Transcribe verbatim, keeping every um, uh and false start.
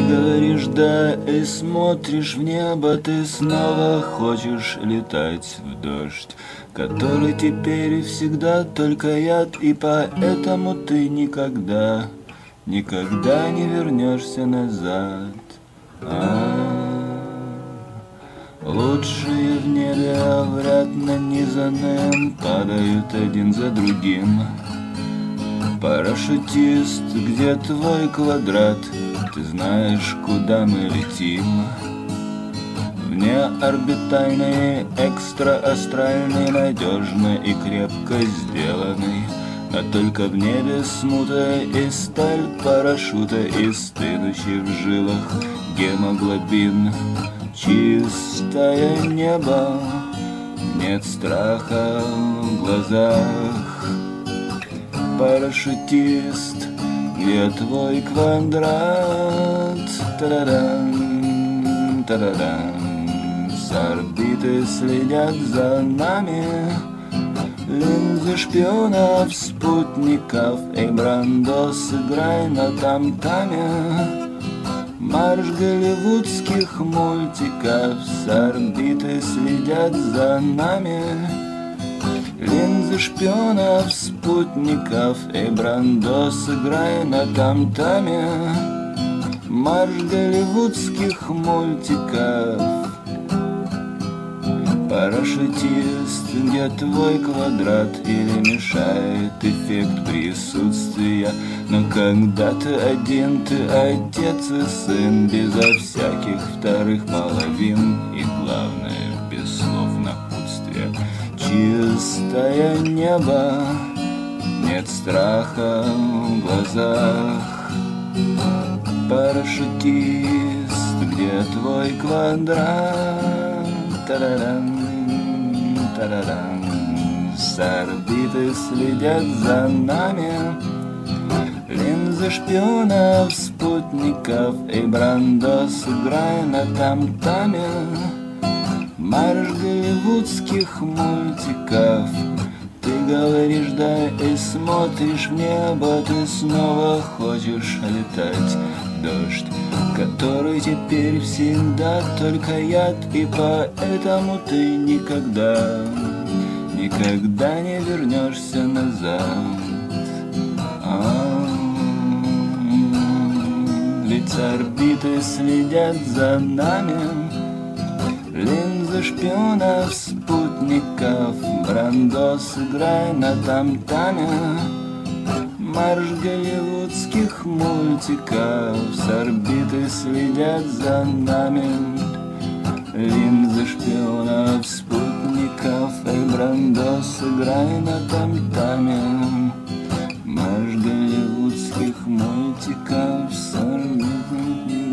говоришь да и смотришь в небо, ты снова хочешь летать в дождь, который теперь и всегда только яд, и поэтому ты никогда, никогда не вернешься назад. А-а-а. Лучшие в небе, а вряд нанизанным, падают один за другим. Парашютист, где твой квадрат? Ты знаешь, куда мы летим? Внеорбитальный, экстраастральный, надежный и крепко сделанный. Но только в небе смута и сталь парашюта, и стынущий в жилах гемоглобин. Чистое небо, нет страха в глазах. Парашютист, где твой квадрат? Та-да-дам, та-да-дам. С орбиты следят за нами линзы шпионов, спутников. Эй, Брандо, сыграй на там-таме марш голливудских мультиков. С орбиты следят за нами линзы шпионов, спутников. Эй, Брандо, сыграй на там-таме марш голливудских мультиков. Парашютист, где твой квадрат? Или мешает эффект присутствия? Но когда ты один, ты отец и сын, безо всяких вторых половин, и главное, без слов напутствия. Чистое небо, нет страха в глазах. Парашютист, где твой квадрат? Та-да-дам, та-да-дам. С орбиты следят за нами линзы шпионов, спутников. Эй, Брандо, сыграй на там-таме марш голливудских мультиков. Ты говоришь да и смотришь в небо, ты снова хочешь летать в дождь, который теперь всегда только яд, и поэтому ты никогда, никогда не вернешься назад. А-а-а. Ведь с орбиты следят за нами линзы шпионов, спутников. Брандо, сыграй на там-таме марш голливудских мультиков. С орбиты следят за нами линзы шпионов, спутников. Эй, Брандо, сыграй на там-таме марш голливудских мультиков. С орбиты